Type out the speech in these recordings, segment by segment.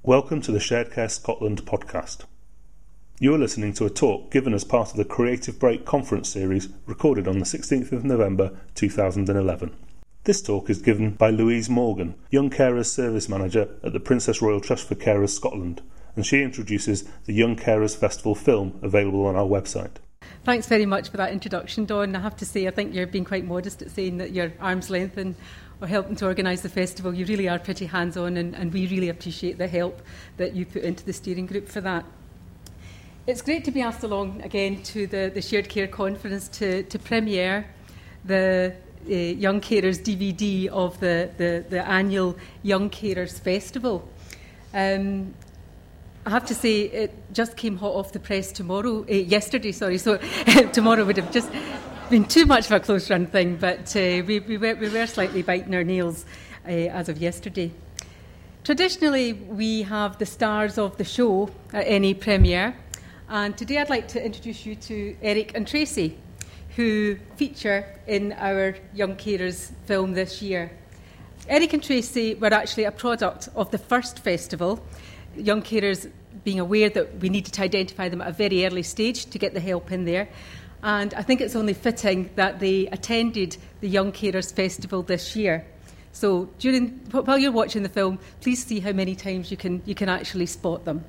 Welcome to the Shared Care Scotland podcast. You are listening to a talk given as part of the Creative Break conference series recorded on the 16th of November 2011. This talk is given by Louise Morgan, Young Carers Service Manager at the Princess Royal Trust for Carers Scotland, and she introduces the Young Carers Festival film available on our website. Thanks very much for that introduction, Dawn. I have to say, I think you're being quite modest at saying that you're arm's length and or helping to organise the festival. You really are pretty hands-on, and we really appreciate the help that you put into the steering group for that. It's great to be asked along again to the Shared Care Conference to premiere the Young Carers DVD of the annual Young Carers Festival. I have to say, it just came hot off the press yesterday, so tomorrow would have just been too much of a close run thing, but we were slightly biting our nails as of yesterday. Traditionally, we have the stars of the show at any premiere, and today I'd like to introduce you to Eric and Tracy, who feature in our Young Carers film this year. Eric and Tracy were actually a product of the first festival, Young Carers being aware that we needed to identify them at a very early stage to get the help in there. And I think it's only fitting that they attended the Young Carers Festival this year. So while you're watching the film, please see how many times you can actually spot them.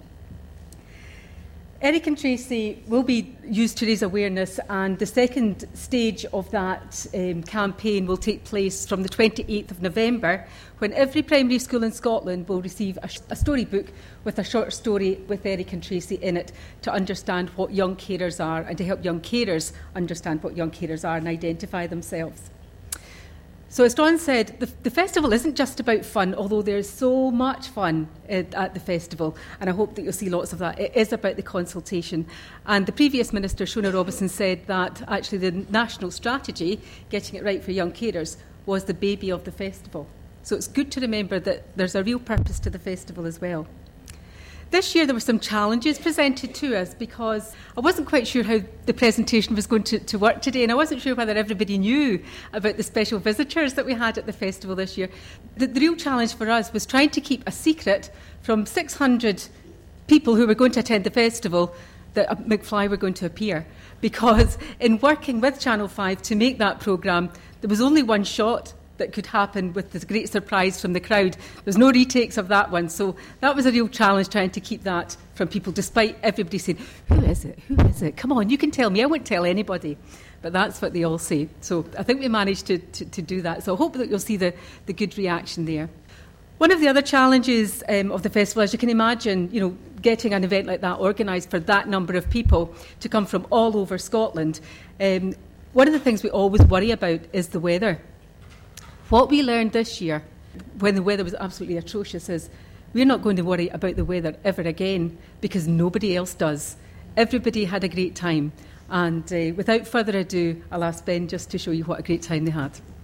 Eric and Tracy will be used to raise awareness, and the second stage of that campaign will take place from the 28th of November, when every primary school in Scotland will receive a storybook with a short story with Eric and Tracy in it to understand what young carers are and to help young carers understand what young carers are and identify themselves. So as Dawn said, the festival isn't just about fun, although there's so much fun at the festival, and I hope that you'll see lots of that. It is about the consultation. And the previous Minister, Shona Robison, said that actually the national strategy, getting it right for young carers, was the baby of the festival. So it's good to remember that there's a real purpose to the festival as well. This year there were some challenges presented to us because I wasn't quite sure how the presentation was going to work today, and I wasn't sure whether everybody knew about the special visitors that we had at the festival this year. The real challenge for us was trying to keep a secret from 600 people who were going to attend the festival that McFly were going to appear, because in working with Channel 5 to make that programme, there was only one shot that could happen with this great surprise from the crowd. There's no retakes of that one. So that was a real challenge, trying to keep that from people, despite everybody saying, who is it? Who is it? Come on, you can tell me. I won't tell anybody. But that's what they all say. So I think we managed to do that. So I hope that you'll see the good reaction there. One of the other challenges of the festival, as you can imagine, getting an event like that organised for that number of people to come from all over Scotland, one of the things we always worry about is the weather. What we learned this year, when the weather was absolutely atrocious, is we're not going to worry about the weather ever again, because nobody else does. Everybody had a great time. And without further ado, I'll ask Ben just to show you what a great time they had.